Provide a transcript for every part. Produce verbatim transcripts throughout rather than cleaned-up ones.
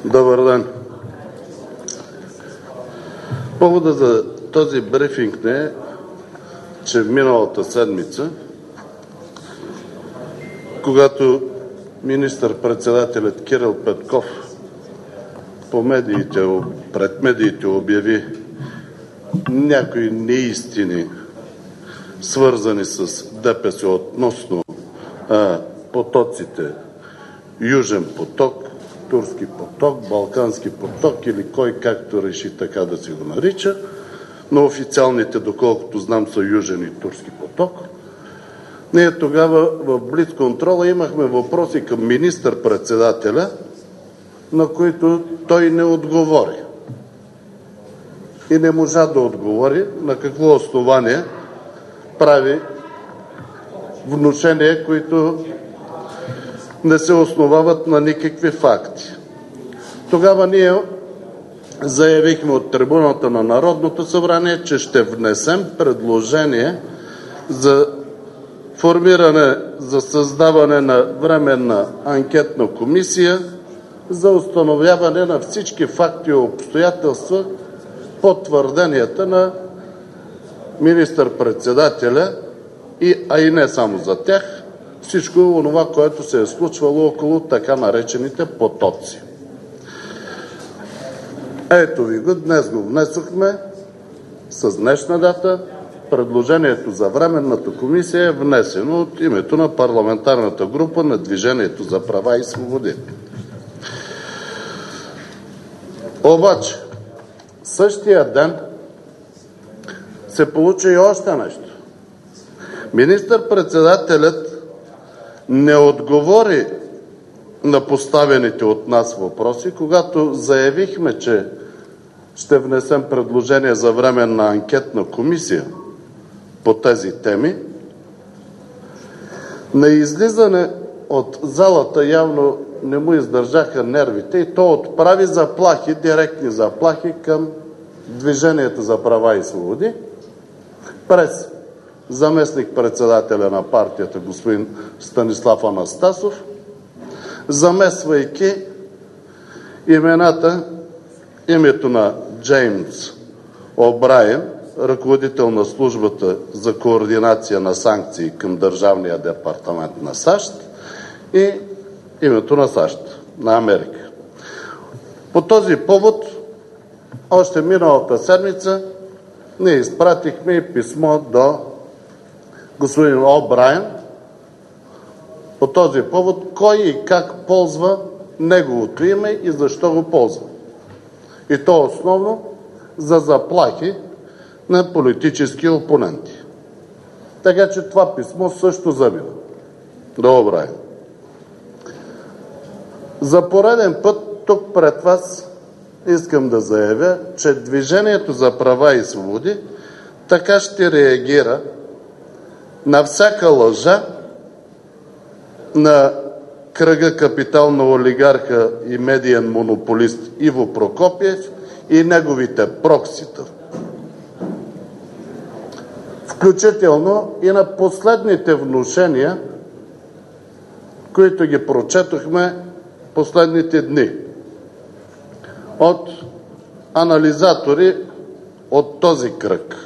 Добър ден! Повода за този брифинг не е, че миналата седмица, когато министър-председателят Кирил Петков по медиите, пред медиите обяви някои неистини, свързани с ДПС относно а, потоците Южен поток, Турски поток, Балкански поток или кой както реши така да си го нарича, но официалните, доколкото знам, са Южен и Турски поток. Ние тогава в блицконтрола имахме въпроси към министър-председателя, на които той не отговори. И не можа да отговори на какво основание прави внушения, които не се основават на никакви факти. Тогава ние заявихме от трибуната на Народното събрание, че ще внесем предложение за формиране, за създаване на временна анкетна комисия за установяване на всички факти и обстоятелства по твърденията на министър-председателя, и, а и не само за тях, всичко онова, което се е случвало около така наречените потоци. Ето ви го, днес го внесохме с днешна дата. Предложението за временната комисия е внесено от името на парламентарната група на Движението за права и свободи. Обаче, същия ден се получи и още нещо. Министър-председателят не отговори на поставените от нас въпроси, когато заявихме, че ще внесем предложение за временна анкетна комисия по тези теми. На излизане от залата явно не му издържаха нервите и то отправи заплахи, директни заплахи към Движението за права и свободи през заместник-председателя на партията господин Станислав Анастасов, замесвайки имената, името на Джеймс О'Брайен, ръководител на службата за координация на санкции към Държавния департамент на САЩ, и името на САЩ, на Америка. По този повод още миналата седмица ние изпратихме и писмо до господин О'Брайен по този повод, кой и как ползва неговото име и защо го ползва. И то основно за заплахи на политически опоненти. Така че това писмо също замина до О'Брайен. За пореден път тук пред вас искам да заявя, че Движението за права и свободи така ще реагира на всяка лъжа на кръга капитал на олигарха и медиен монополист Иво Прокопиев и неговите проксита. Включително и на последните внушения, които ги прочетохме последните дни от анализатори от този кръг,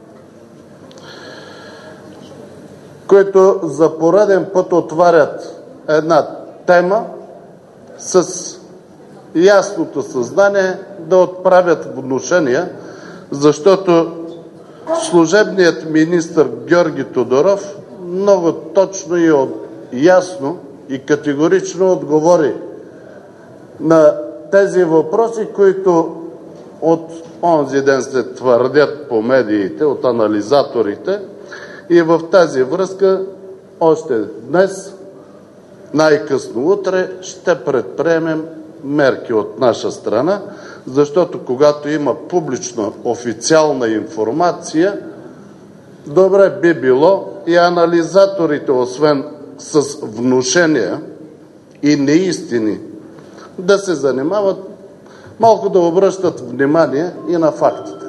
които за пореден път отварят една тема с ясното съзнание да отправят внушения, защото служебният министър Георги Тодоров много точно и ясно и категорично отговори на тези въпроси, които от онзи ден се твърдят по медиите, от анализаторите, и в тази връзка още днес, най-късно утре, ще предприемем мерки от наша страна, защото когато има публична официална информация, добре би било и анализаторите, освен с внушения и неистини, да се занимават, малко да обръщат внимание и на фактите.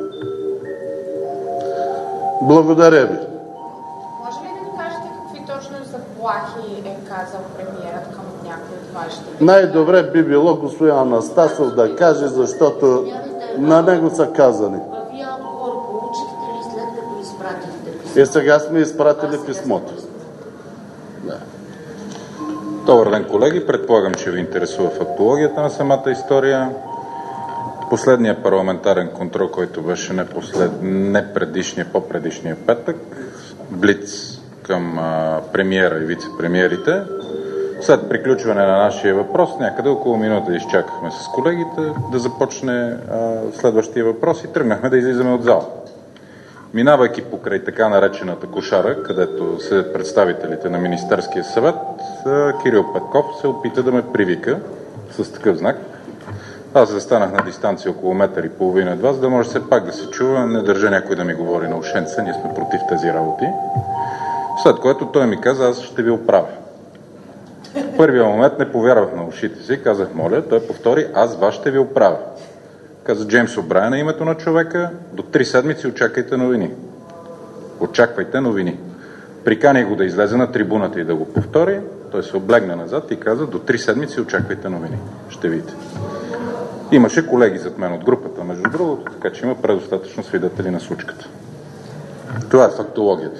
Благодаря ви. Може ли да ни кажете какви точно заплахи е казал премиерът към някои от Най-добре би било господин Анастасов да каже, защото на него са казани. Вие отговор получихте ли след като изпратихте писмото? И сега сме изпратили писмото. Да. Добър ден, колеги. Предполагам, че ви интересува фактологията на самата история. Последният парламентарен контрол, който беше не, послед... не предишния, по-предишния петък, блиц към а, премиера и вице-премиерите. След приключване на нашия въпрос, някъде около минута изчакахме с колегите да започне а, следващия въпрос и тръгнахме да излизаме от зала. Минавайки покрай така наречената кошара, където седят представителите на Министерския съвет, Кирил Петков се опита да ме привика с такъв знак. Аз застанах на дистанция около метър и половина от вас, да може все пак да се чува, не държа някой да ми говори на ушенца, ние сме против тези работи. След което той ми каза, аз ще ви оправя. В първия момент не повярвах на ушите си, казах, моля, той повтори, аз вас ще ви оправя. Каза Джеймс О'Брайен на името на човека, до три седмици очаквайте новини. Очаквайте новини. Прикани го да излезе на трибуната и да го повтори, той се облегна назад и каза, до три седмици очаквайте новини. Ще видите. Имаше колеги зад мен от групата, между другото, така че има предостатъчно свидетели на случката. Това е фактологията.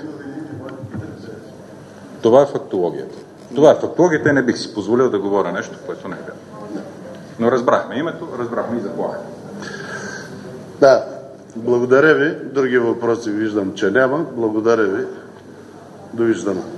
Това е фактологията. Това е фактологията и не бих си позволил да говоря нещо, което не е вярно. Но разбрахме името, разбрахме и заплахата. Да, благодаря ви. Други въпроси виждам, че няма. Благодаря ви. Довиждане.